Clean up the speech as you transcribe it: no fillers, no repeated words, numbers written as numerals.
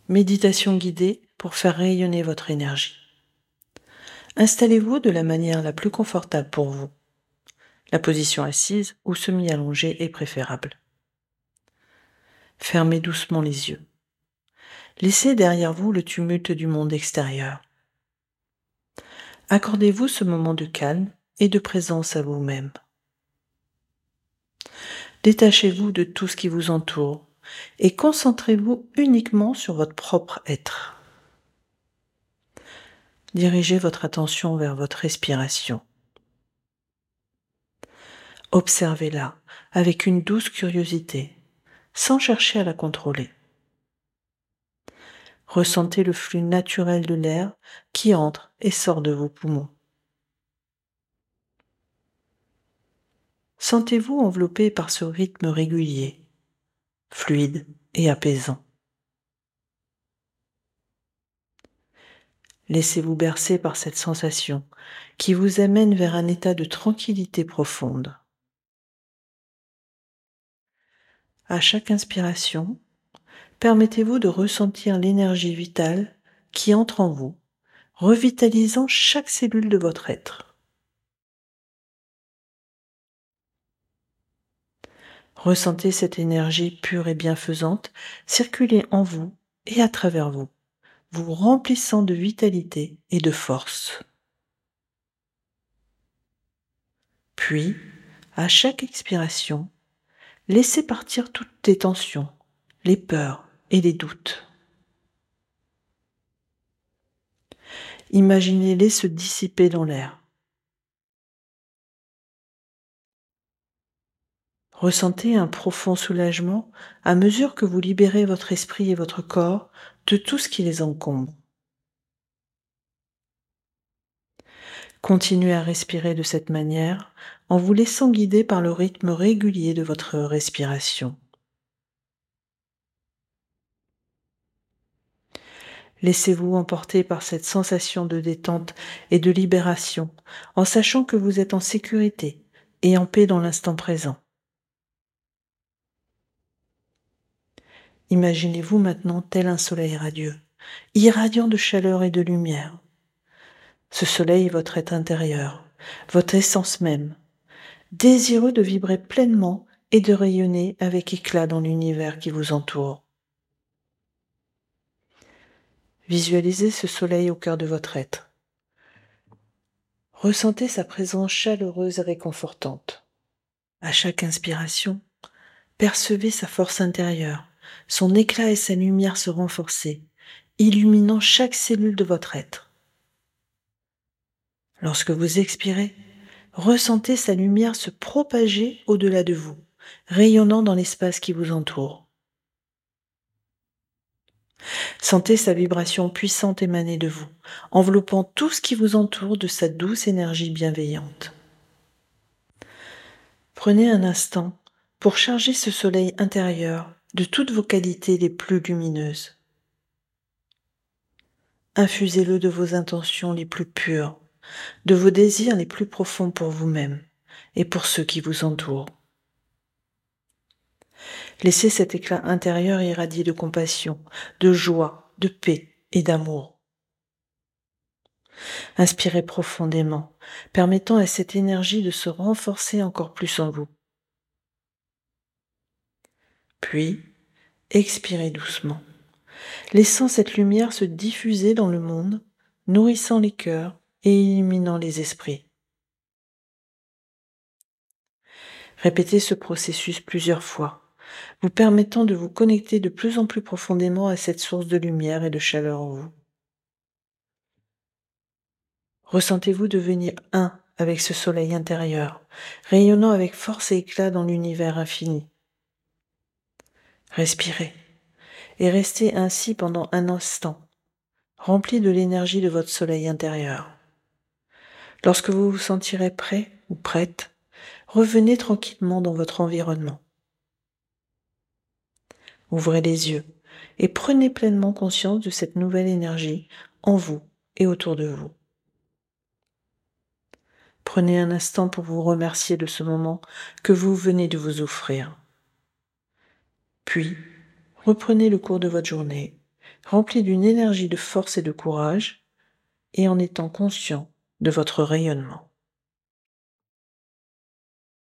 Méditation guidée pour faire rayonner votre énergie. Installez-vous de la manière la plus confortable pour vous. La position assise ou semi-allongée est préférable. Fermez doucement les yeux. Laissez derrière vous le tumulte du monde extérieur. Accordez-vous ce moment de calme et de présence à vous-même. Détachez-vous de tout ce qui vous entoure et concentrez-vous uniquement sur votre propre être. Dirigez votre attention vers votre respiration. Observez-la avec une douce curiosité, sans chercher à la contrôler. Ressentez le flux naturel de l'air qui entre et sort de vos poumons. Sentez-vous enveloppé par ce rythme régulier, fluide et apaisant. Laissez-vous bercer par cette sensation qui vous amène vers un état de tranquillité profonde. À chaque inspiration, permettez-vous de ressentir l'énergie vitale qui entre en vous, revitalisant chaque cellule de votre être. Ressentez cette énergie pure et bienfaisante circuler en vous et à travers vous, vous remplissant de vitalité et de force. Puis, à chaque expiration, laissez partir toutes les tensions, les peurs et les doutes. Imaginez-les se dissiper dans l'air. Ressentez un profond soulagement à mesure que vous libérez votre esprit et votre corps de tout ce qui les encombre. Continuez à respirer de cette manière en vous laissant guider par le rythme régulier de votre respiration. Laissez-vous emporter par cette sensation de détente et de libération en sachant que vous êtes en sécurité et en paix dans l'instant présent. Imaginez-vous maintenant tel un soleil radieux, irradiant de chaleur et de lumière. Ce soleil est votre être intérieur, votre essence même, désireux de vibrer pleinement et de rayonner avec éclat dans l'univers qui vous entoure. Visualisez ce soleil au cœur de votre être. Ressentez sa présence chaleureuse et réconfortante. À chaque inspiration, percevez sa force intérieure, son éclat et sa lumière se renforcer, illuminant chaque cellule de votre être. Lorsque vous expirez, ressentez sa lumière se propager au-delà de vous, rayonnant dans l'espace qui vous entoure. Sentez sa vibration puissante émaner de vous, enveloppant tout ce qui vous entoure de sa douce énergie bienveillante. Prenez un instant pour charger ce soleil intérieur de toutes vos qualités les plus lumineuses. Infusez-le de vos intentions les plus pures, de vos désirs les plus profonds pour vous-même et pour ceux qui vous entourent. Laissez cet éclat intérieur irradier de compassion, de joie, de paix et d'amour. Inspirez profondément, permettant à cette énergie de se renforcer encore plus en vous. Puis, expirez doucement, laissant cette lumière se diffuser dans le monde, nourrissant les cœurs et illuminant les esprits. Répétez ce processus plusieurs fois, vous permettant de vous connecter de plus en plus profondément à cette source de lumière et de chaleur en vous. Ressentez-vous devenir un avec ce soleil intérieur, rayonnant avec force et éclat dans l'univers infini. Respirez et restez ainsi pendant un instant, rempli de l'énergie de votre soleil intérieur. Lorsque vous vous sentirez prêt ou prête, revenez tranquillement dans votre environnement. Ouvrez les yeux et prenez pleinement conscience de cette nouvelle énergie en vous et autour de vous. Prenez un instant pour vous remercier de ce moment que vous venez de vous offrir. Puis, reprenez le cours de votre journée rempli d'une énergie de force et de courage, et en étant conscient de votre rayonnement.